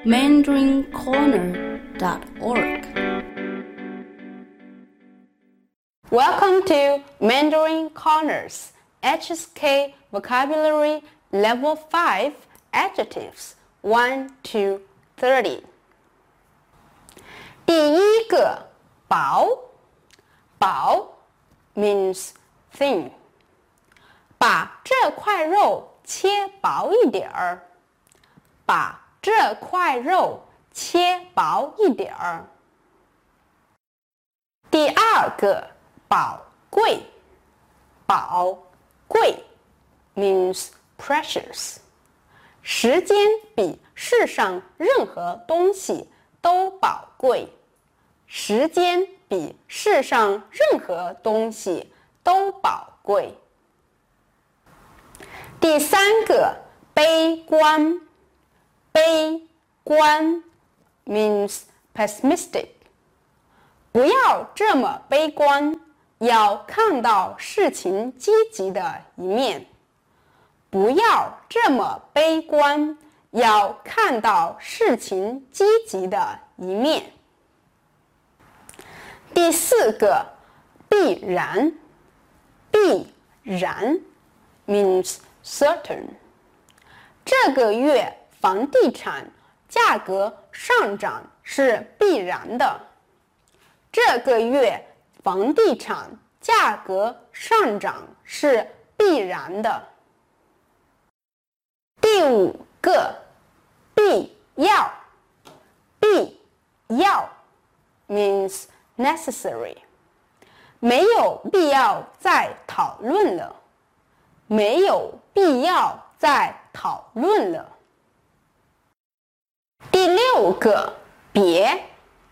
mandarincorner.org. Welcome to Mandarin Corners HSK Vocabulary Level 5 Adjectives 1 to 30. 第一个薄 means thin. 把这块肉切薄一点儿，把这块肉切薄一点儿。第二个宝贵 means precious. 时间比世上任何东西都宝贵，时间比世上任何东西都宝贵。第三个悲观 means pessimistic. 不要这么悲观，要看到事情积极的一面。不要这么悲观，要看到事情积极的一面。第四个必然 means certain. 这个月房地产价格上涨是必然的。这个月房地产价格上涨是必然的。第五个必要 means necessary. 没有必要再讨论了，没有必要再讨论了。第六个别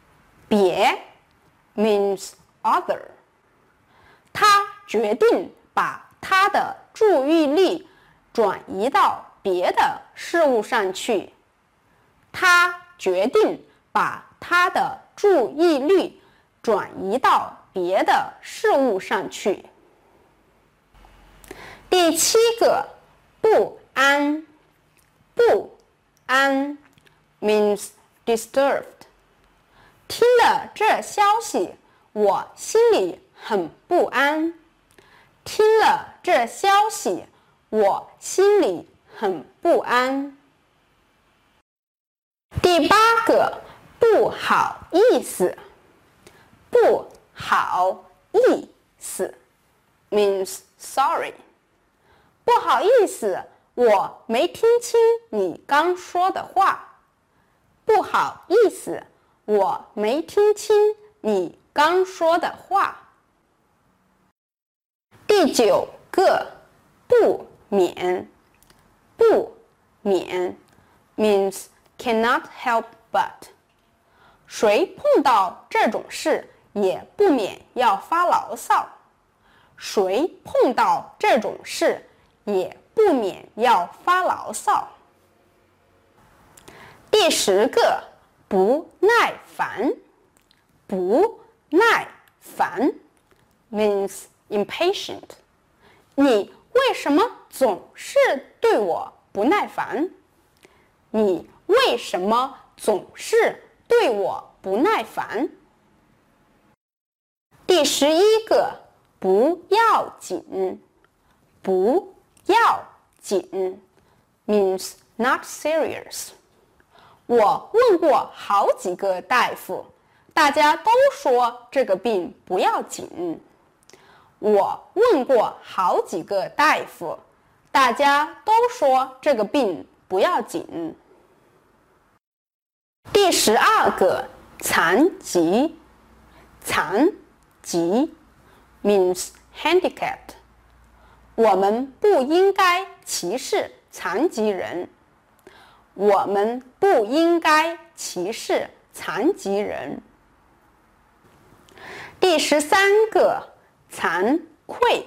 means other. 他决定把他的注意力转移到别的事物上去。他决定把他的注意力转移到别的事物上去。第七个不安 means disturbed. 听了这消息，我心里很不安。听了这消息，我心里很不安。第八个不好意思 means sorry. 不好意思，我没听清你刚说的话。不好意思，我没听清你刚说的话。第九个不免 means cannot help but. 谁碰到这种事也不免要发牢骚。谁碰到这种事也不免要发牢骚。第十个不耐烦 means impatient. 你为什么总是对我不耐烦？你为什么总是对我不耐烦？第十一个不要紧means not serious. 我问过好几个大夫，大家都说这个病不要紧。我问过好几个大夫，大家都说这个病不要紧。第十二个残疾 means handicapped. 我们不应该歧视残疾人。我们不应该歧视残疾人。第十三个惭愧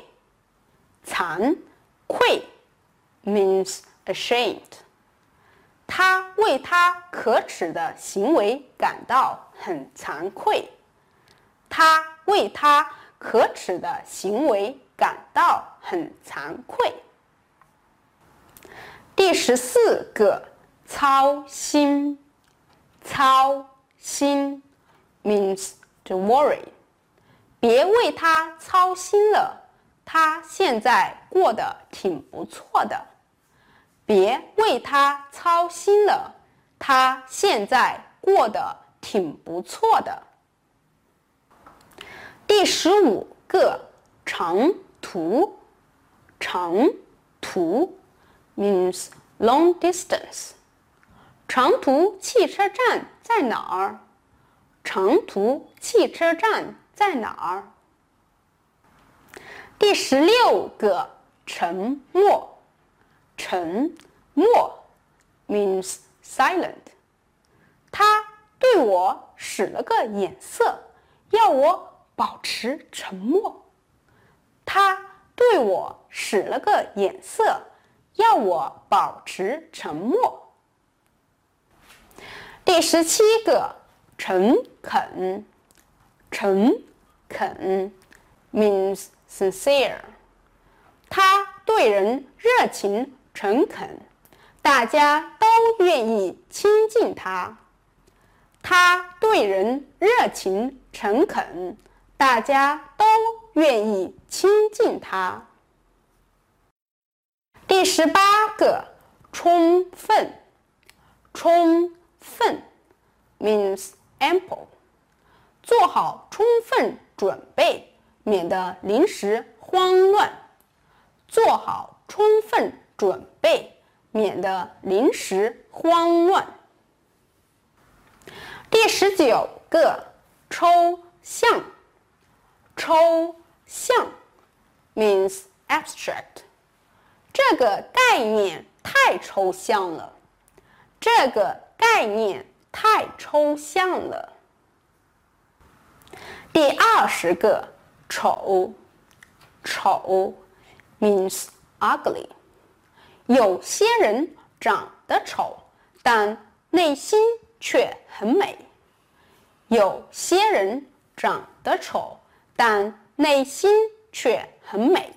means ashamed. 他为他可耻的行为感到很惭愧。他为他可耻的行为感到很惭愧。第14个操心操心 means to worry。别为他操心了，他现在过得挺不错的。别为他操心了，他现在过得挺不错的。第15个长途，长途 means long distance。长途汽车站在哪儿？长途汽车站在哪儿？第16个沉默，沉默 means silent。他对我使了个眼色，要我保持沉默。他对我使了个眼色，要我保持沉默。第17个诚恳，诚恳 means sincere。他对人热情诚恳，大家都愿意亲近他。他对人热情诚恳，大家都愿意亲近他。第18个充分，充分 means ample。做好充分准备，免得临时慌乱。做好充分准备，免得临时慌乱。第19个抽象，抽象 means abstract。这个概念太抽象了，这个概念太抽象了。第20个丑，丑 means ugly。有些人长得丑，但内心却很美。有些人长得丑，但内心却很美。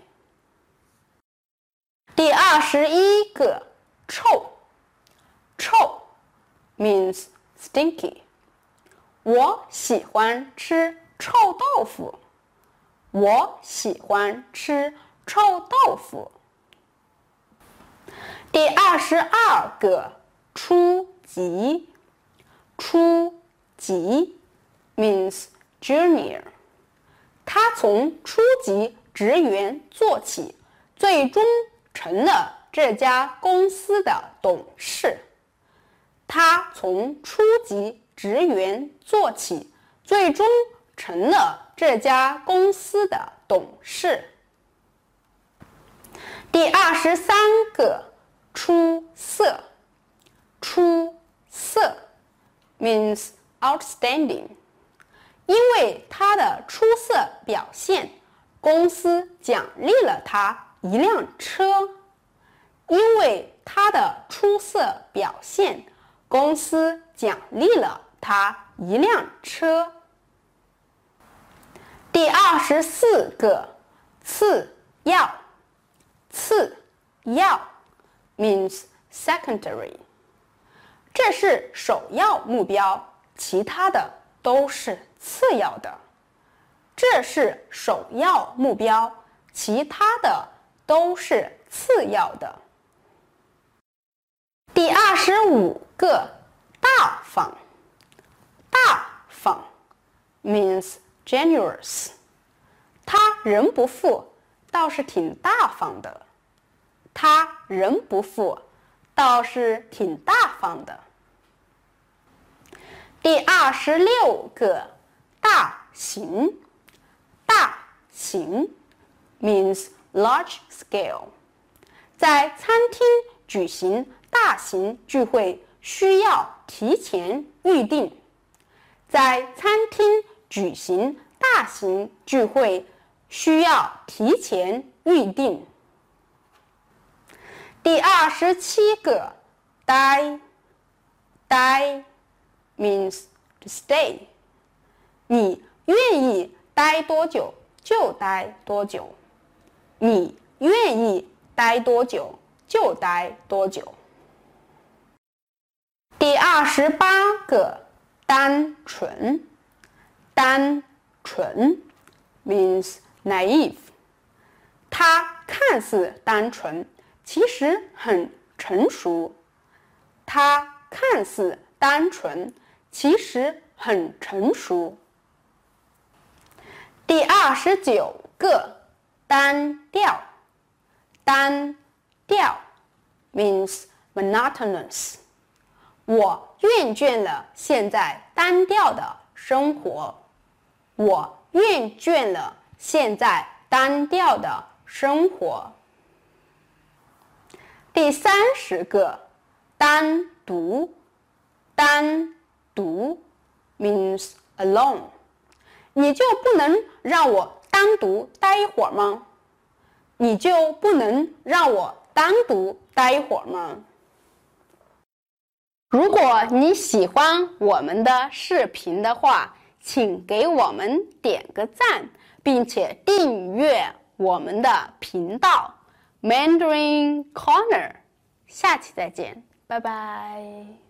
第21个臭，臭 means stinky。我喜欢吃臭豆腐，我喜欢吃臭豆腐。第22个初级，初级 means junior。他从初级职员做起，最终成了这家公司的董事。他从初级职员做起，最终成了这家公司的董事。第23个出色，出色 means outstanding。因为他的出色表现，公司奖励了他一辆车。因为他的出色表现，公司奖励了他一辆车。第24个次要，次要 means secondary。这是首要目标，其他的都是次要的。这是首要目标，其他的都是次要的。第25个大方，大方 means generous。他人不富，倒是挺大方的。他人不富，倒是挺大方的。第26个大型，大型 means large scale。在餐厅举行大型聚会需要提前预定。在餐厅举行大型聚会需要提前预定。第27个待，待 means to stay。你愿意待多久就待多久，你愿意待多久就待多久。 第28个，单纯。单纯 means naive。他看似单纯，其实很成熟。他看似单纯，其实很成熟。第29个，单调。单调 means monotonous。我厌倦了现在单调的生活。我厌倦了现在单调的生活。第30个，单独。单独 means alone。你就不能让我单独待一会儿吗？你就不能让我单独待一会儿吗？如果你喜欢我们的视频的话，请给我们点个赞，并且订阅我们的频道 Mandarin Corner。下期再见，拜拜。